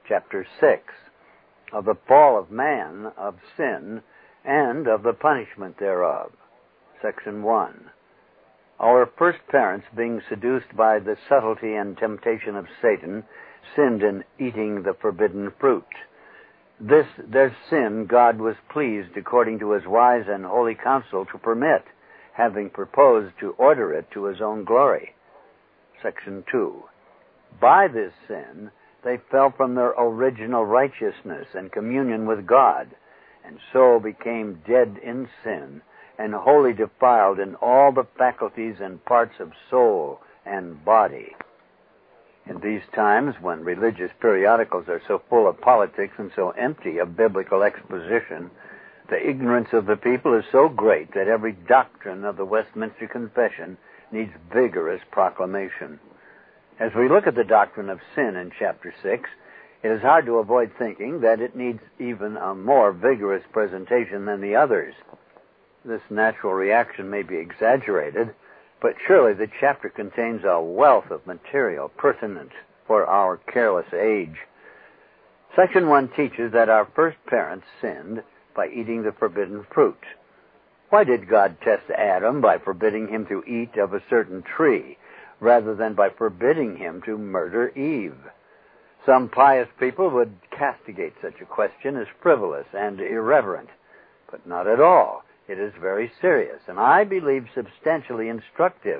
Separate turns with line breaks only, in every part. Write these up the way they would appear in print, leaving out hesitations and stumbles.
chapter 6, of the fall of man, of sin, and of the punishment thereof. Section 1. Our first parents, being seduced by the subtlety and temptation of Satan, sinned in eating the forbidden fruit. This, their sin, God was pleased, according to his wise and holy counsel, to permit, having proposed to order it to his own glory. Section 2. By this sin, they fell from their original righteousness and communion with God, and so became dead in sin, and wholly defiled in all the faculties and parts of soul and body. In these times, when religious periodicals are so full of politics and so empty of biblical exposition, the ignorance of the people is so great that every doctrine of the Westminster Confession needs vigorous proclamation. As we look at the doctrine of sin in chapter 6, it is hard to avoid thinking that it needs even a more vigorous presentation than the others. This natural reaction may be exaggerated, but surely the chapter contains a wealth of material pertinent for our careless age. Section 1 teaches that our first parents sinned by eating the forbidden fruit. Why did God test Adam by forbidding him to eat of a certain tree, rather than by forbidding him to murder Eve? Some pious people would castigate such a question as frivolous and irreverent, but not at all. It is very serious, and I believe substantially instructive.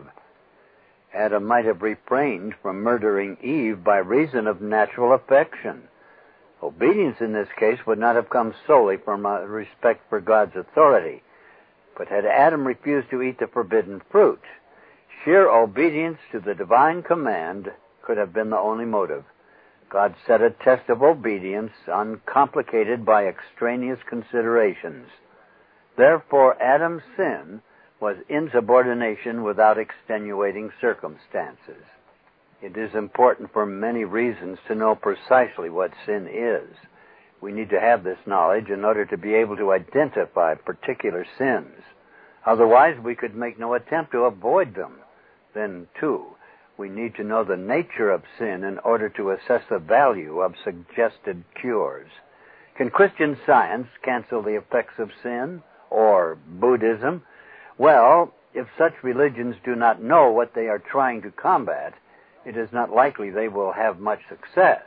Adam might have refrained from murdering Eve by reason of natural affection. Obedience in this case would not have come solely from a respect for God's authority. But had Adam refused to eat the forbidden fruit, sheer obedience to the divine command could have been the only motive. God set a test of obedience uncomplicated by extraneous considerations. Therefore, Adam's sin was insubordination without extenuating circumstances. It is important for many reasons to know precisely what sin is. We need to have this knowledge in order to be able to identify particular sins. Otherwise, we could make no attempt to avoid them. Then, too, we need to know the nature of sin in order to assess the value of suggested cures. Can Christian Science cancel the effects of sin? Or Buddhism? Well, if such religions do not know what they are trying to combat, it is not likely they will have much success.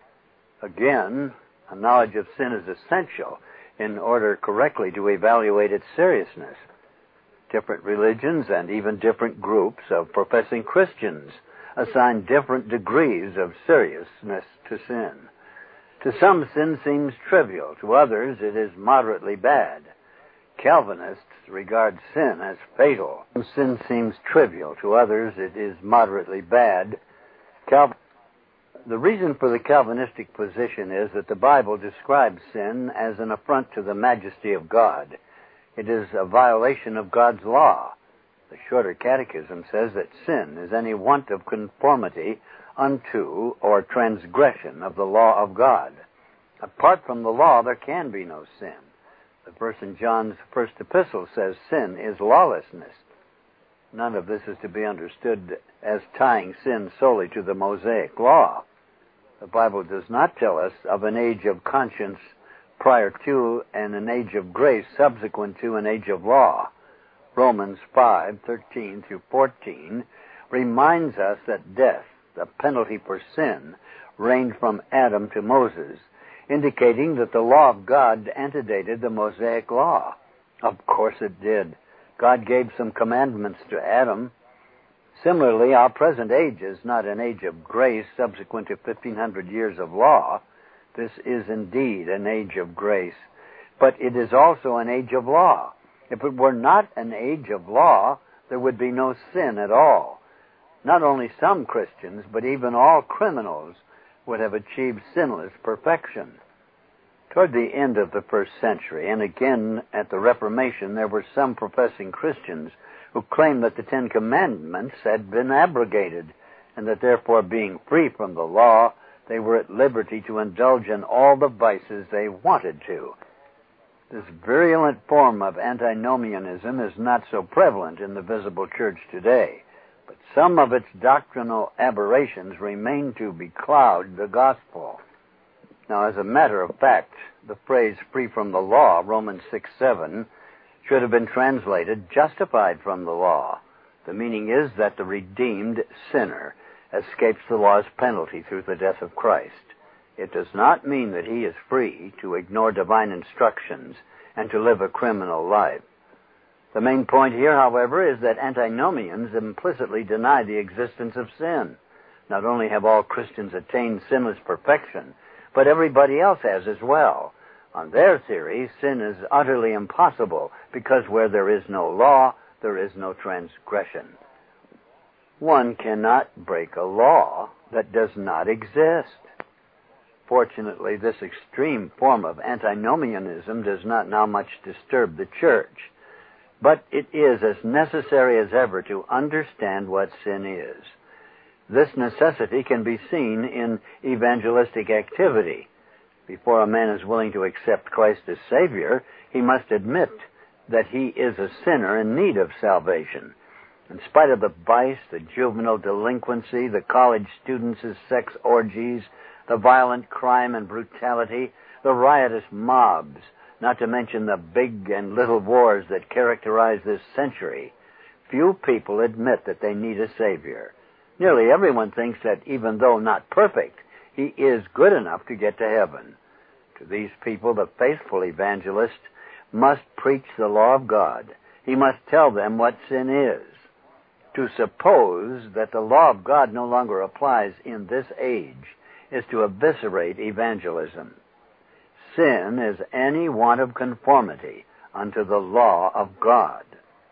Again, a knowledge of sin is essential in order correctly to evaluate its seriousness. Different religions and even different groups of professing Christians assign different degrees of seriousness to sin. To some, sin seems trivial. To others, it is moderately bad. Calvinists regard sin as fatal. Sin seems trivial. To others, it is moderately bad. The reason for the Calvinistic position is that the Bible describes sin as an affront to the majesty of God. It is a violation of God's law. The Shorter Catechism says that sin is any want of conformity unto or transgression of the law of God. Apart from the law, there can be no sin. The verse in John's first epistle says sin is lawlessness. None of this is to be understood as tying sin solely to the Mosaic law. The Bible does not tell us of an age of conscience prior to and an age of grace subsequent to an age of law. Romans 5:13 through 14 reminds us that death, the penalty for sin, reigned from Adam to Moses, indicating that the law of God antedated the Mosaic law. Of course it did. God gave some commandments to Adam. Similarly, our present age is not an age of grace subsequent to 1,500 years of law. This is indeed an age of grace, but it is also an age of law. If it were not an age of law, there would be no sin at all. Not only some Christians, but even all criminals would have achieved sinless perfection. Toward the end of the first century, and again at the Reformation, there were some professing Christians who claimed that the Ten Commandments had been abrogated, and that therefore, being free from the law, they were at liberty to indulge in all the vices they wanted to. This virulent form of antinomianism is not so prevalent in the visible church today, but some of its doctrinal aberrations remain to becloud the gospel. Now, as a matter of fact, the phrase free from the law, Romans 6:7, should have been translated justified from the law. The meaning is that the redeemed sinner escapes the law's penalty through the death of Christ. It does not mean that he is free to ignore divine instructions and to live a criminal life. The main point here, however, is that antinomians implicitly deny the existence of sin. Not only have all Christians attained sinless perfection, but everybody else has as well. On their theory, sin is utterly impossible because where there is no law, there is no transgression. One cannot break a law that does not exist. Fortunately, this extreme form of antinomianism does not now much disturb the church, but it is as necessary as ever to understand what sin is. This necessity can be seen in evangelistic activity. Before a man is willing to accept Christ as Savior, he must admit that he is a sinner in need of salvation. In spite of the vice, the juvenile delinquency, the college students' sex orgies, the violent crime and brutality, the riotous mobs, not to mention the big and little wars that characterize this century, few people admit that they need a Savior. Nearly everyone thinks that even though not perfect, he is good enough to get to heaven. To these people, the faithful evangelist must preach the law of God. He must tell them what sin is. To suppose that the law of God no longer applies in this age is to eviscerate evangelism. Sin is any want of conformity unto the law of God.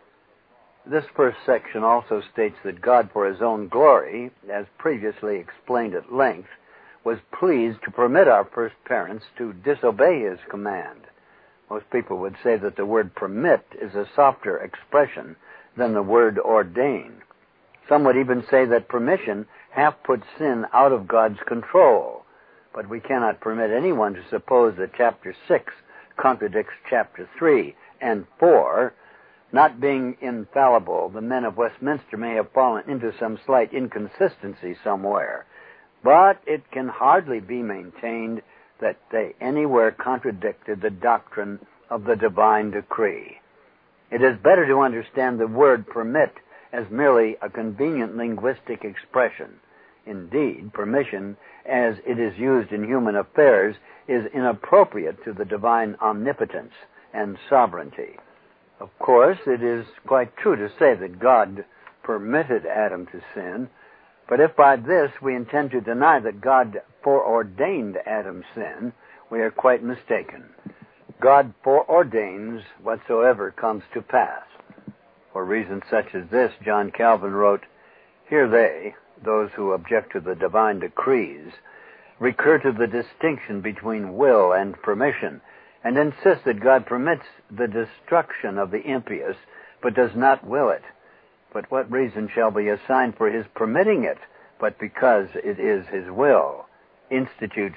This first section also states that God, for his own glory, as previously explained at length, was pleased to permit our first parents to disobey his command. Most people would say that the word permit is a softer expression than the word ordain. Some would even say that permission half puts sin out of God's control. But we cannot permit anyone to suppose that chapter 6 contradicts chapter 3 and 4. Not being infallible, the men of Westminster may have fallen into some slight inconsistency somewhere, but it can hardly be maintained that they anywhere contradicted the doctrine of the divine decree. It is better to understand the word permit as merely a convenient linguistic expression. Indeed, permission, as it is used in human affairs, is inappropriate to the divine omnipotence and sovereignty. Of course, it is quite true to say that God permitted Adam to sin, but if by this we intend to deny that God foreordained Adam's sin, we are quite mistaken. God foreordains whatsoever comes to pass. For reasons such as this, John Calvin wrote, "Here they, those who object to the divine decrees, recur to the distinction between will and permission, and insist that God permits the destruction of the impious, but does not will it. But what reason shall be assigned for his permitting it, but because it is his will?" Institutes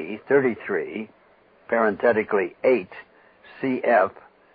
3:33, parenthetically 8, cf.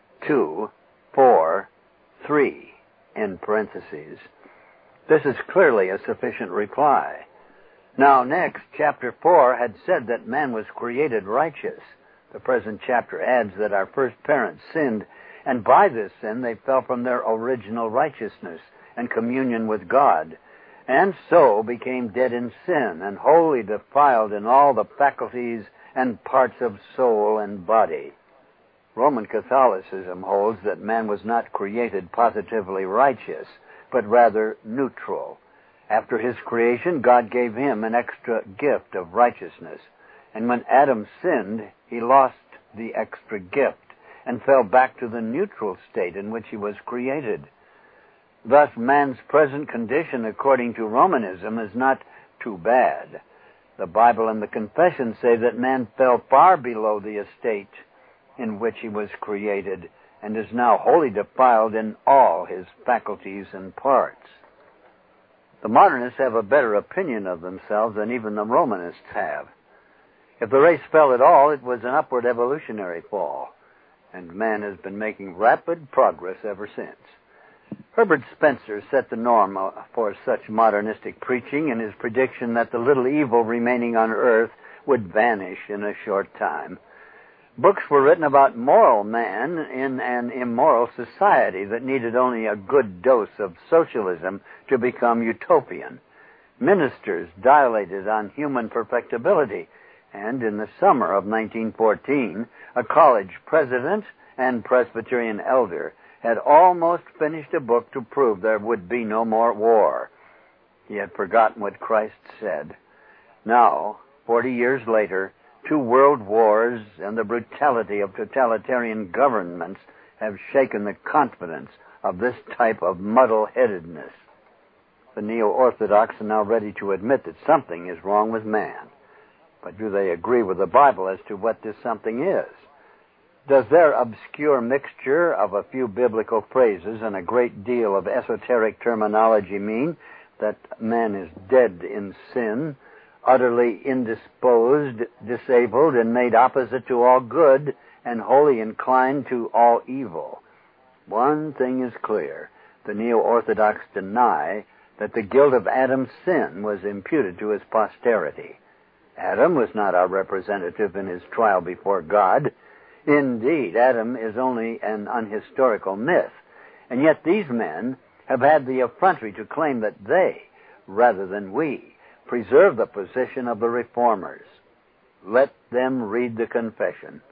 2, 4, 3, in parentheses. This is clearly a sufficient reply. Now next, chapter 4 had said that man was created righteous. The present chapter adds that our first parents sinned, and by this sin they fell from their original righteousness and communion with God, and so became dead in sin and wholly defiled in all the faculties and parts of soul and body. Roman Catholicism holds that man was not created positively righteous, but rather neutral. After his creation, God gave him an extra gift of righteousness, and when Adam sinned, he lost the extra gift and fell back to the neutral state in which he was created. Thus, man's present condition, according to Romanism, is not too bad. The Bible and the Confession say that man fell far below the estate in which he was created and is now wholly defiled in all his faculties and parts. The modernists have a better opinion of themselves than even the Romanists have. If the race fell at all, it was an upward evolutionary fall, and man has been making rapid progress ever since. Herbert Spencer set the norm for such modernistic preaching in his prediction that the little evil remaining on earth would vanish in a short time. Books were written about moral man in an immoral society that needed only a good dose of socialism to become utopian. Ministers dilated on human perfectibility, and in the summer of 1914, a college president and Presbyterian elder had almost finished a book to prove there would be no more war. He had forgotten what Christ said. Now, 40 years later, 2 world wars and the brutality of totalitarian governments have shaken the confidence of this type of muddle-headedness. The neo-Orthodox are now ready to admit that something is wrong with man. But do they agree with the Bible as to what this something is? Does their obscure mixture of a few biblical phrases and a great deal of esoteric terminology mean that man is dead in sin, utterly indisposed, disabled, and made opposite to all good, and wholly inclined to all evil? One thing is clear. The neo-Orthodox deny that the guilt of Adam's sin was imputed to his posterity. Adam was not our representative in his trial before God. Indeed, Adam is only an unhistorical myth. And yet these men have had the effrontery to claim that they, rather than we, preserve the position of the reformers. Let them read the confession.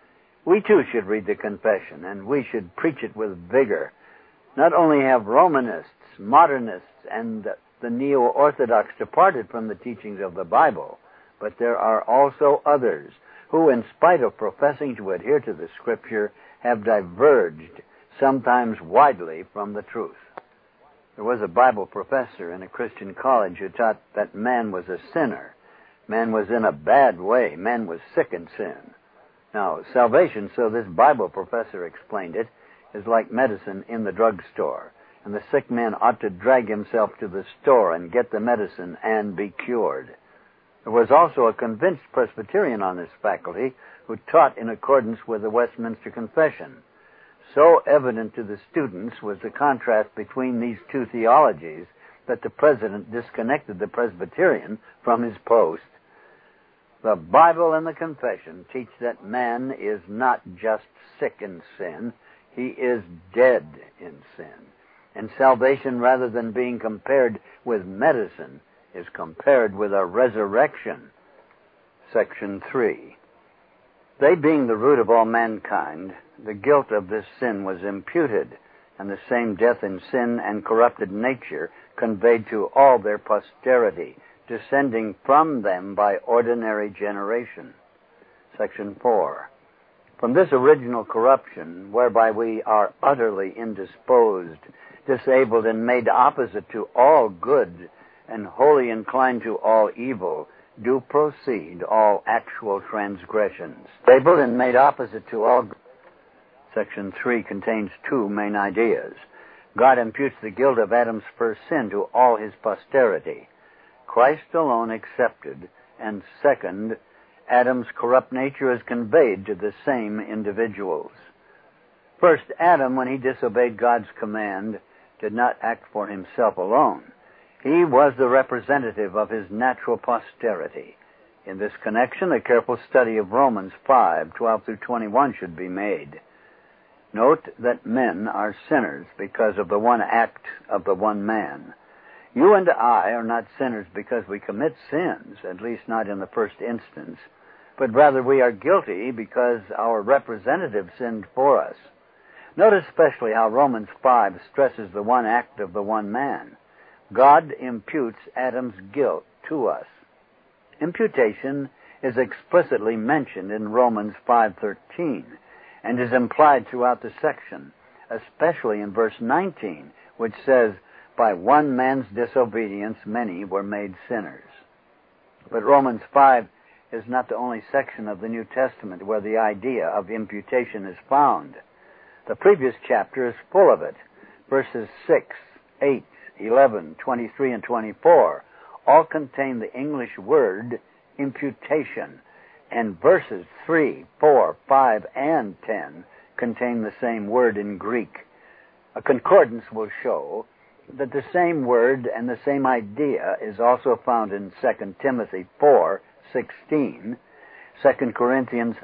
We too should read the confession, and we should preach it with vigor. Not only have Romanists, modernists, and the neo-Orthodox departed from the teachings of the Bible, but there are also others who, in spite of professing to adhere to the Scripture, have diverged, sometimes widely, from the truth. There was a Bible professor in a Christian college who taught that man was a sinner. Man was in a bad way. Man was sick in sin. Now, salvation, so this Bible professor explained it, is like medicine in the drugstore, and the sick man ought to drag himself to the store and get the medicine and be cured. There was also a convinced Presbyterian on this faculty who taught in accordance with the Westminster Confession. So evident to the students was the contrast between these two theologies that the president disconnected the Presbyterian from his post. The Bible and the Confession teach that man is not just sick in sin, he is dead in sin. And salvation, rather than being compared with medicine, is compared with a resurrection. Section 3. They being the root of all mankind, the guilt of this sin was imputed, and the same death in sin and corrupted nature conveyed to all their posterity, descending from them by ordinary generation. Section 4. From this original corruption, whereby we are utterly indisposed, disabled, and made opposite to all good, and wholly inclined to all evil, do proceed all actual transgressions. Labeled and made opposite to all. Section 3 contains 2 main ideas. God imputes the guilt of Adam's first sin to all his posterity, Christ alone excepted, and second, Adam's corrupt nature is conveyed to the same individuals. First, Adam, when he disobeyed God's command, did not act for himself alone. He was the representative of his natural posterity. In this connection, a careful study of Romans 5:12 through 21 should be made. Note that men are sinners because of the one act of the one man. You and I are not sinners because we commit sins, at least not in the first instance, but rather we are guilty because our representative sinned for us. Note especially how Romans 5 stresses the one act of the one man. God imputes Adam's guilt to us. Imputation is explicitly mentioned in Romans 5:13 and is implied throughout the section, especially in verse 19, which says, "By one man's disobedience many were made sinners." But Romans 5 is not the only section of the New Testament where the idea of imputation is found. The previous chapter is full of it. Verses 6, 8, 11, 23, and 24 all contain the English word imputation, and verses 3, 4, 5, and 10 contain the same word in Greek. A concordance will show that the same word and the same idea is also found in 2 Timothy 4, 5:16, 2 Corinthians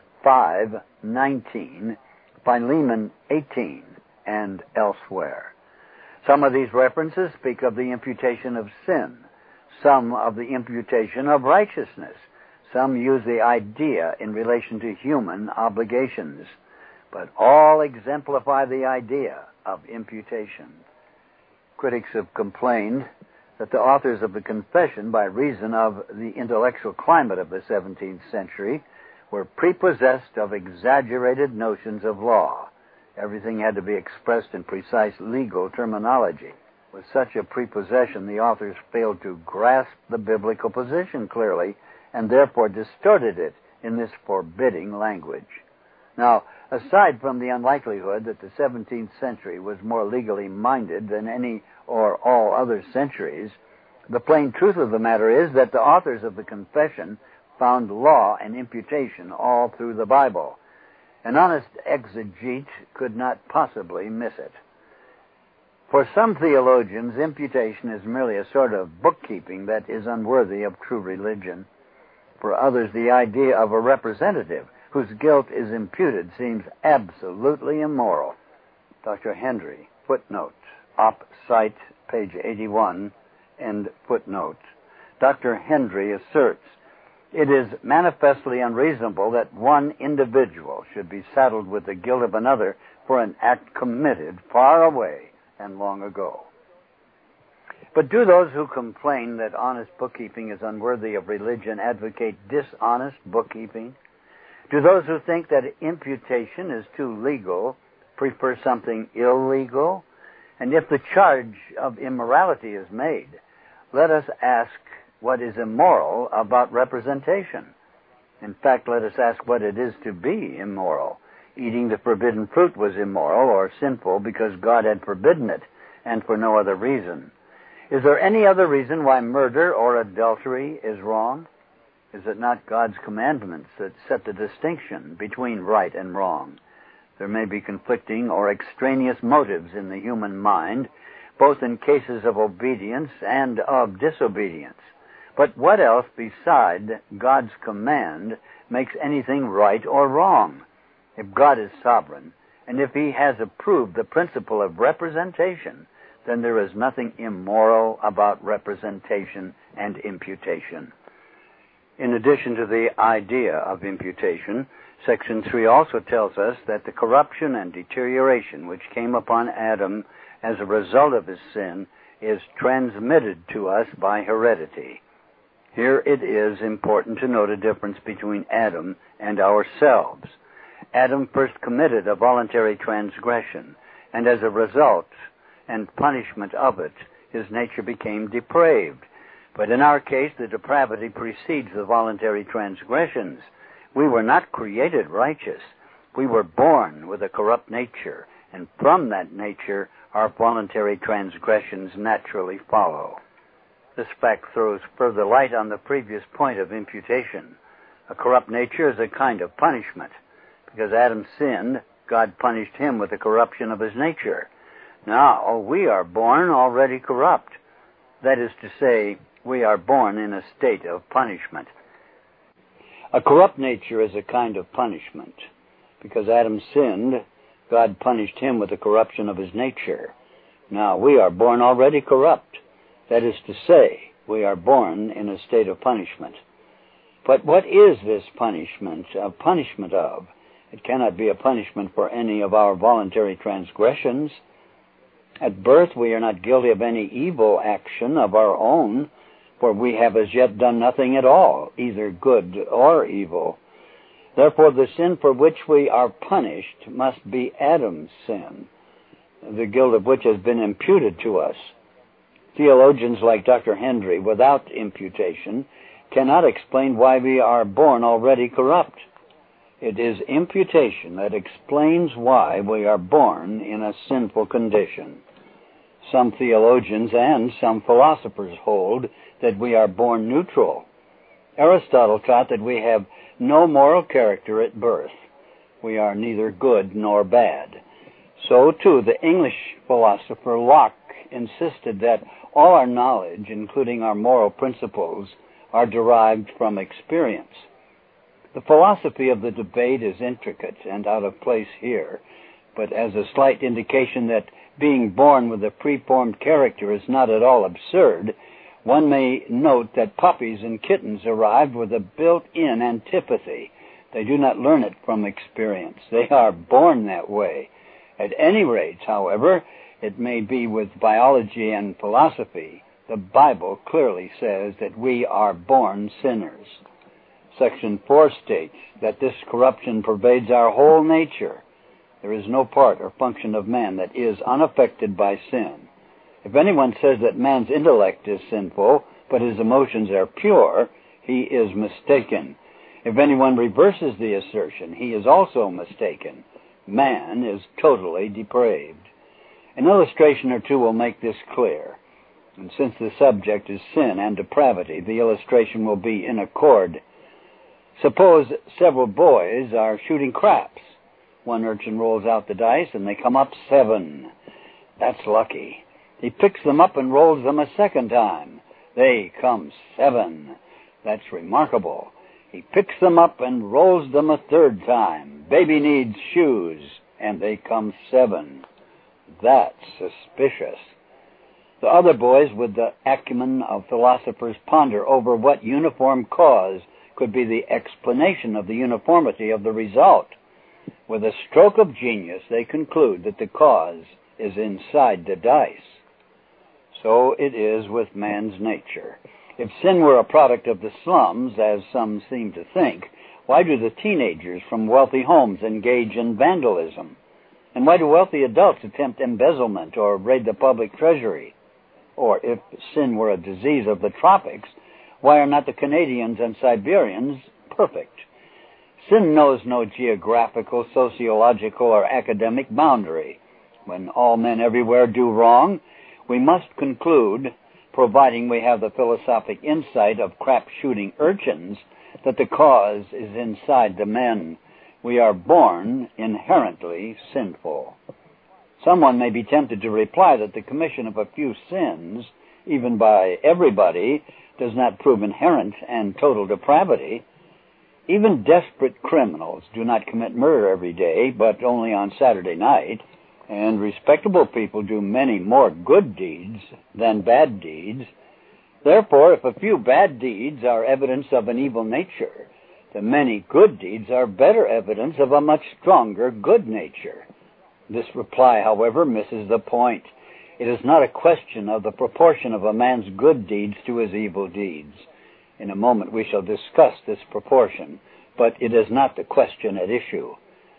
5:19, Philemon 18, and elsewhere. Some of these references speak of the imputation of sin, some of the imputation of righteousness. Some use the idea in relation to human obligations, but all exemplify the idea of imputation. Critics have complained that the authors of the Confession, by reason of the intellectual climate of the 17th century, were prepossessed of exaggerated notions of law. Everything had to be expressed in precise legal terminology. With such a prepossession, the authors failed to grasp the biblical position clearly, and therefore distorted it in this forbidding language. Now, aside from the unlikelihood that the 17th century was more legally minded than any or all other centuries, the plain truth of the matter is that the authors of the Confession found law and imputation all through the Bible. An honest exegete could not possibly miss it. For some theologians, imputation is merely a sort of bookkeeping that is unworthy of true religion. For others, the idea of a representative whose guilt is imputed seems absolutely immoral. Dr. Henry, footnote, op. cite, page 81, end footnote. Dr. Henry asserts, "It is manifestly unreasonable that one individual should be saddled with the guilt of another for an act committed far away and long ago." But do those who complain that honest bookkeeping is unworthy of religion advocate dishonest bookkeeping? Do those who think that imputation is too legal prefer something illegal? And if the charge of immorality is made, let us ask what is immoral about representation. In fact, let us ask what it is to be immoral. Eating the forbidden fruit was immoral or sinful because God had forbidden it, and for no other reason. Is there any other reason why murder or adultery is wrong? Is it not God's commandments that set the distinction between right and wrong? There may be conflicting or extraneous motives in the human mind, both in cases of obedience and of disobedience. But what else beside God's command makes anything right or wrong? If God is sovereign, and if He has approved the principle of representation, then there is nothing immoral about representation and imputation. In addition to the idea of imputation, Section 3 also tells us that the corruption and deterioration which came upon Adam as a result of his sin is transmitted to us by heredity. Here it is important to note a difference between Adam and ourselves. Adam first committed a voluntary transgression, and as a result and punishment of it, his nature became depraved. But in our case, the depravity precedes the voluntary transgressions. We were not created righteous. We were born with a corrupt nature, and from that nature, our voluntary transgressions naturally follow. This fact throws further light on the previous point of imputation. A corrupt nature is a kind of punishment. Because Adam sinned, God punished him with the corruption of his nature. Now, we are born already corrupt. That is to say, we are born in a state of punishment. A corrupt nature is a kind of punishment. Because Adam sinned, God punished him with the corruption of his nature. Now, we are born already corrupt. That is to say, we are born in a state of punishment. But what is this punishment a punishment of? It cannot be a punishment for any of our voluntary transgressions. At birth, we are not guilty of any evil action of our own, for we have as yet done nothing at all, either good or evil. Therefore, the sin for which we are punished must be Adam's sin, the guilt of which has been imputed to us. Theologians like Dr. Henry, without imputation, cannot explain why we are born already corrupt. It is imputation that explains why we are born in a sinful condition. Some theologians and some philosophers hold that we are born neutral. Aristotle taught that we have no moral character at birth. We are neither good nor bad. So, too, the English philosopher Locke insisted that all our knowledge, including our moral principles,
are derived from experience. The philosophy of the debate is intricate and out of place here, but as a slight indication that being born with a preformed character is not at all absurd, one may note that puppies and kittens arrived with a built-in antipathy. They do not learn it from experience. They are born that way. At any rate, however, it may be with biology and philosophy. The Bible clearly says that we are born sinners. Section 4 states that this corruption pervades our whole nature. There is no part or function of man that is unaffected by sin. If anyone says that man's intellect is sinful, but his emotions are pure, he is mistaken. If anyone reverses the assertion, he is also mistaken. Man is totally depraved. An illustration or two will make this clear. And since the subject is sin and depravity, the illustration will be in accord. Suppose several boys are shooting craps. One urchin rolls out the dice and they come up 7. That's lucky. He picks them up and rolls them a second time. They come 7. That's remarkable. He picks them up and rolls them a third time. Baby needs shoes, and they come 7. That's suspicious. The other boys, with the acumen of philosophers, ponder over what uniform cause could be the explanation of the uniformity of the result. With a stroke of genius, they conclude that the cause is inside the dice. So it is with man's nature. If sin were a product of the slums, as some seem to think, why do the teenagers from wealthy homes engage in vandalism? And why do wealthy adults attempt embezzlement or raid the public treasury? Or if sin were a disease of the tropics, why are not the Canadians and Siberians perfect? Sin knows no geographical, sociological, or academic boundary. When all men everywhere do wrong, we must conclude, providing we have the philosophic insight of crap-shooting urchins, that the cause is inside the men. We are born inherently sinful. Someone may be tempted to reply that the commission of a few sins, even by everybody, does not prove inherent and total depravity. Even desperate criminals do not commit murder every day, but only on Saturday night, and respectable people do many more good deeds than bad deeds. Therefore, if a few bad deeds are evidence of an evil nature, the many good deeds are better evidence of a much stronger good nature. This reply, however, misses the point. It is not a question of the proportion of a man's good deeds to his evil deeds. In a moment we shall discuss this proportion, but it is not the question at issue.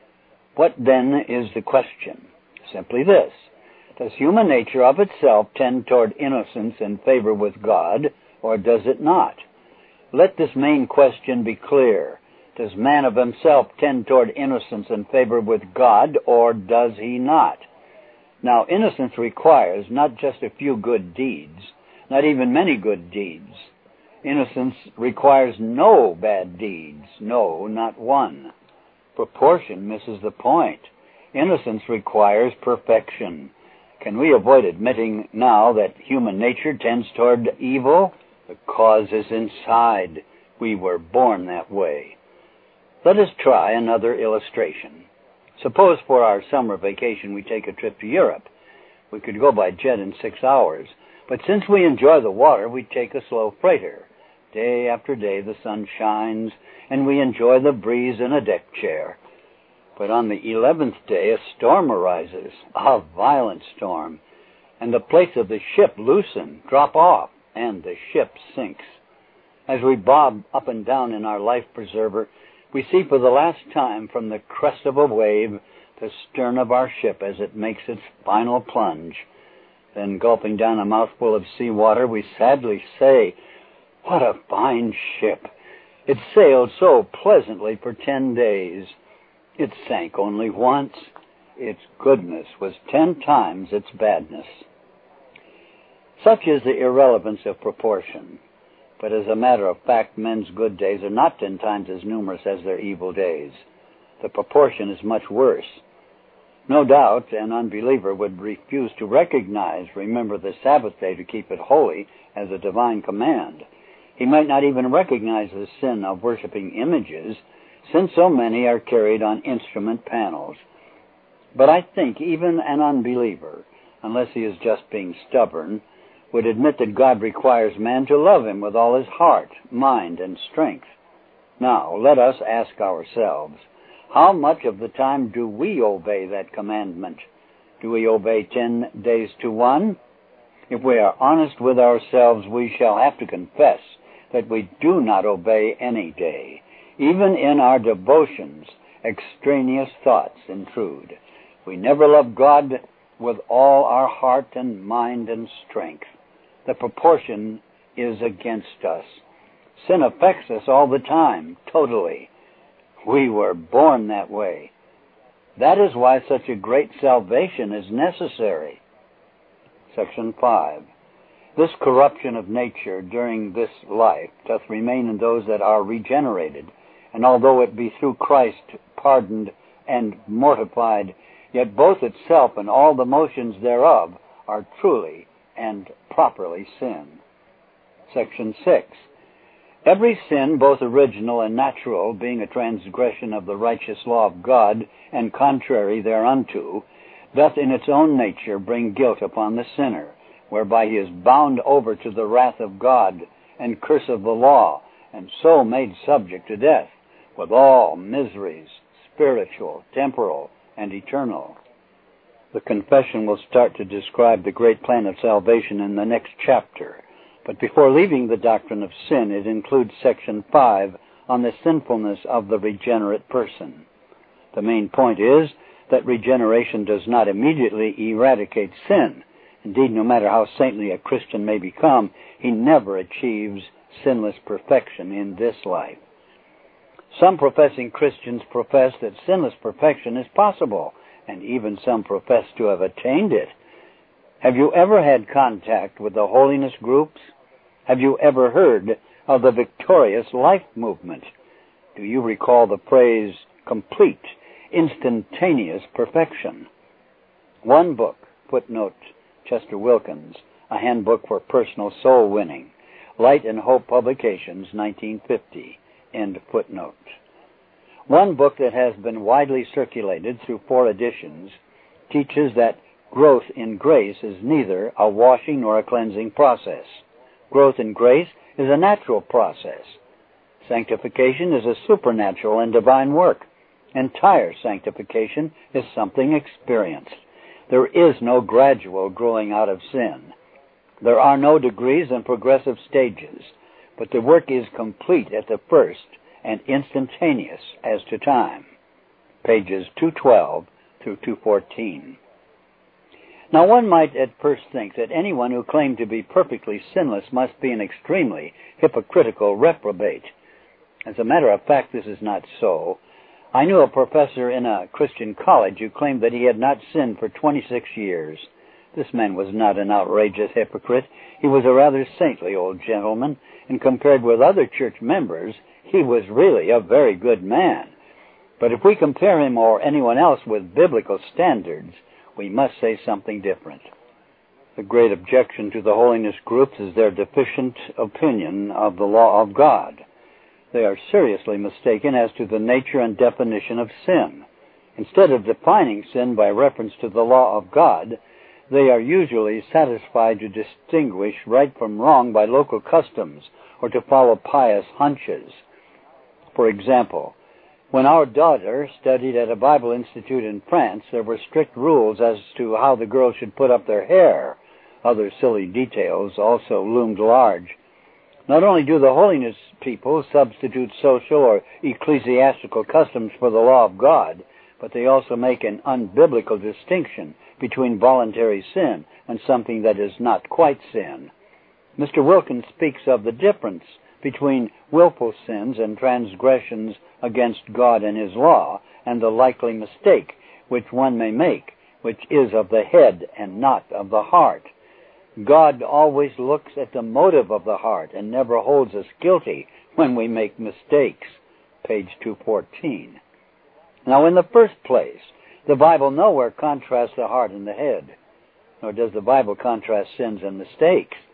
What then is the question? Simply this: does human nature of itself tend toward innocence and favor with God, or does it not? Let this main question be clear. Does man of himself tend toward innocence and favor with God, or does he not? Now, innocence requires not just a few good deeds, not even many good deeds. Innocence requires no bad deeds, no, not one. Proportion misses the point. Innocence requires perfection. Can we avoid admitting now that human nature tends toward evil? The cause is inside. We were born that way. Let us try another illustration. Suppose for our summer vacation we take a trip to Europe. We could go by jet in 6 hours, but since we enjoy the water, we take a slow freighter. Day after day the sun shines, and we enjoy the breeze in a deck chair. But on the 11th day, a storm arises, a violent storm, and the plates of the ship loosen, drop off, and the ship sinks. As we bob up and down in our life preserver, we see for the last time from the crest of a wave the stern of our ship as it makes its final plunge. Then, gulping down a mouthful of seawater, we sadly say, "What a fine ship! It sailed so pleasantly for 10 days. It sank only once. Its goodness was 10 times its badness." Such is the irrelevance of proportion. But as a matter of fact, men's good days are not 10 times as numerous as their evil days. The proportion is much worse. No doubt an unbeliever would refuse to remember the Sabbath day to keep it holy as a divine command. He might not even recognize the sin of worshiping images, since so many are carried on instrument panels. But I think even an unbeliever, unless he is just being stubborn, would admit that God requires man to love him with all his heart, mind, and strength. Now, let us ask ourselves, how much of the time do we obey that commandment? Do we obey 10 days to 1? If we are honest with ourselves, we shall have to confess that we do not obey any day. Even in our devotions, extraneous thoughts intrude. We never love God with all our heart and mind and strength. The proportion is against us. Sin affects us all the time, totally. We were born that way. That is why such a great salvation is necessary. Section 5. This corruption of nature during this life doth remain in those that are regenerated, and although it be through Christ pardoned and mortified, yet both itself and all the motions thereof are truly and properly sin. Section 6. Every sin, both original and natural, being a transgression of the righteous law of God, and contrary thereunto, doth in its own nature bring guilt upon the sinner, whereby he is bound over to the wrath of God and curse of the law, and so made subject to death, with all miseries, spiritual, temporal, and eternal. The confession will start to describe the great plan of salvation in the next chapter. But before leaving the doctrine of sin, it includes Section 5 on the sinfulness of the regenerate person. The main point is that regeneration does not immediately eradicate sin. Indeed, no matter how saintly a Christian may become, he never achieves sinless perfection in this life. Some professing Christians profess that sinless perfection is possible, and even some profess to have attained it. Have you ever had contact with the holiness groups? Have you ever heard of the Victorious Life movement? Do you recall the phrase, complete, instantaneous perfection? One book, footnote Chester Wilkins, A Handbook for Personal Soul Winning, Light and Hope Publications, 1950, end footnote. One book that has been widely circulated through 4 editions teaches that growth in grace is neither a washing nor a cleansing process. Growth in grace is a natural process. Sanctification is a supernatural and divine work. Entire sanctification is something experienced. There is no gradual growing out of sin. There are no degrees and progressive stages, but the work is complete at the first and instantaneous as to time. Pages 212 through 214. Now, one might at first think that anyone who claimed to be perfectly sinless must be an extremely hypocritical reprobate. As a matter of fact, this is not so. I knew a professor in a Christian college who claimed that he had not sinned for 26 years. This man was not an outrageous hypocrite. He was a rather saintly old gentleman, and compared with other church members, he was really a very good man. But if we compare him or anyone else with biblical standards, we must say something different. The great objection to the holiness groups is their deficient opinion of the law of God. They are seriously mistaken as to the nature and definition of sin. Instead of defining sin by reference to the law of God, they are usually satisfied to distinguish right from wrong by local customs or to follow pious hunches. For example, when our daughter studied at a Bible institute in France, there were strict rules as to how the girls should put up their hair. Other silly details also loomed large. Not only do the holiness people substitute social or ecclesiastical customs for the law of God, but they also make an unbiblical distinction between voluntary sin and something that is not quite sin. Mr. Wilkins speaks of the difference between willful sins and transgressions against God and His law, and the likely mistake which one may make, which is of the head and not of the heart. God always looks at the motive of the heart and never holds us guilty when we make mistakes. Page 214. Now, in the first place, the Bible nowhere contrasts the heart and the head, nor does the Bible contrast sins and mistakes.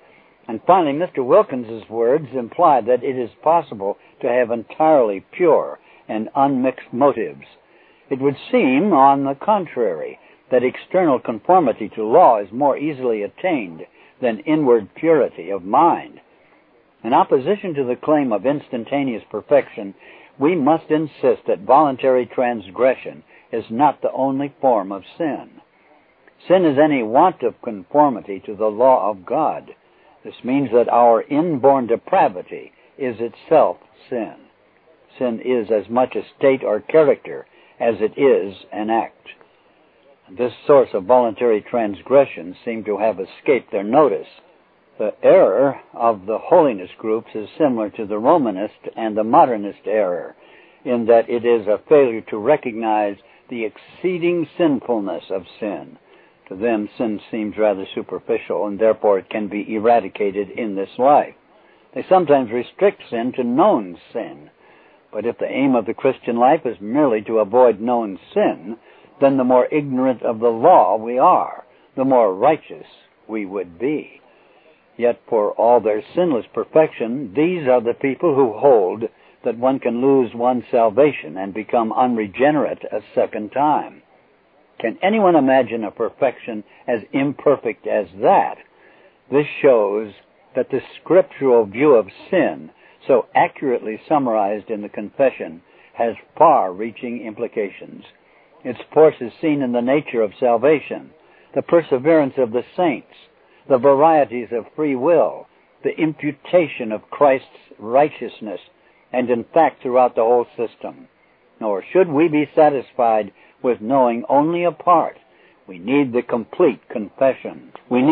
And finally, Mr. Wilkins's words imply that it is possible to have entirely pure and unmixed motives. It would seem, on the contrary, that external conformity to law is more easily attained than inward purity of mind. In opposition to the claim of instantaneous perfection, we must insist that voluntary transgression is not the only form of sin. Sin is any want of conformity to the law of God. This means that our inborn depravity is itself sin. Sin is as much a state or character as it is an act. This source of voluntary transgression seemed to have escaped their notice. The error of the holiness groups is similar to the Romanist and the modernist error, in that it is a failure to recognize the exceeding sinfulness of sin. To them, sin seems rather superficial, and therefore it can be eradicated in this life. They sometimes restrict sin to known sin. But if the aim of the Christian life is merely to avoid known sin, then the more ignorant of the law we are, the more righteous we would be. Yet for all their sinless perfection, these are the people who hold that one can lose one's salvation and become unregenerate a second time. Can anyone imagine a perfection as imperfect as that? This shows that the scriptural view of sin, so accurately summarized in the confession, has far-reaching implications. Its force is seen in the nature of salvation, the perseverance of the saints, the varieties of free will, the imputation of Christ's righteousness, and in fact throughout the whole system. Nor should we be satisfied with knowing only a part. We need the complete confession.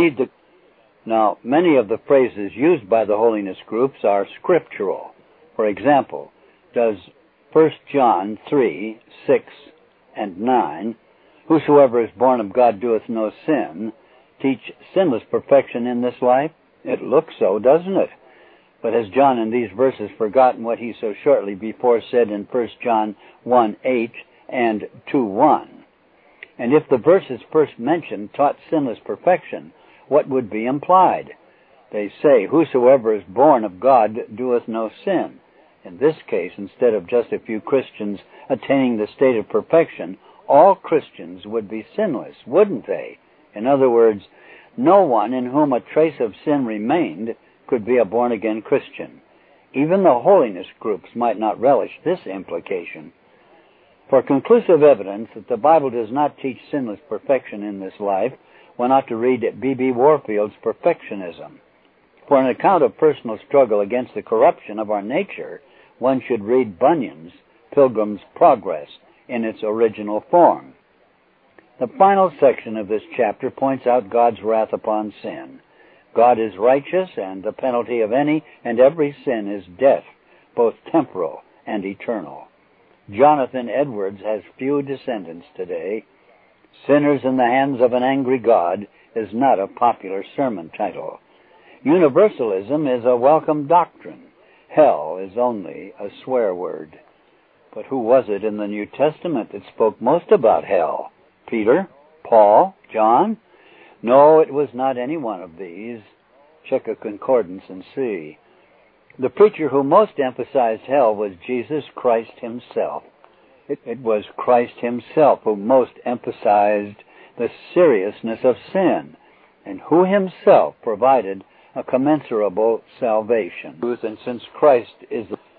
Now, many of the phrases used by the holiness groups are scriptural. For example, does 1 John 3, 6, and 9, "Whosoever is born of God doeth no sin," teach sinless perfection in this life? It looks so, doesn't it? But has John in these verses forgotten what he so shortly before said in 1 John 1:8 and 2:1? And if the verses first mentioned taught sinless perfection, what would be implied? They say, "Whosoever is born of God doeth no sin." In this case, instead of just a few Christians attaining the state of perfection, all Christians would be sinless, wouldn't they? In other words, no one in whom a trace of sin remained could be a born-again Christian. Even the holiness groups might not relish this implication. For conclusive evidence that the Bible does not teach sinless perfection in this life, one ought to read B.B. Warfield's Perfectionism. For an account of personal struggle against the corruption of our nature, one should read Bunyan's Pilgrim's Progress in its original form. The final section of this chapter points out God's wrath upon sin. God is righteous, and the penalty of any and every sin is death, both temporal and eternal. Jonathan Edwards has few descendants today. "Sinners in the Hands of an Angry God" is not a popular sermon title. Universalism is a welcome doctrine. Hell is only a swear word. But who was it in the New Testament that spoke most about hell? Peter? Paul? John? No, it was not any one of these. Check a concordance and see. The preacher who most emphasized hell was Jesus Christ himself. It was Christ himself who most emphasized the seriousness of sin, and who himself provided a commensurable salvation. And since Christ is the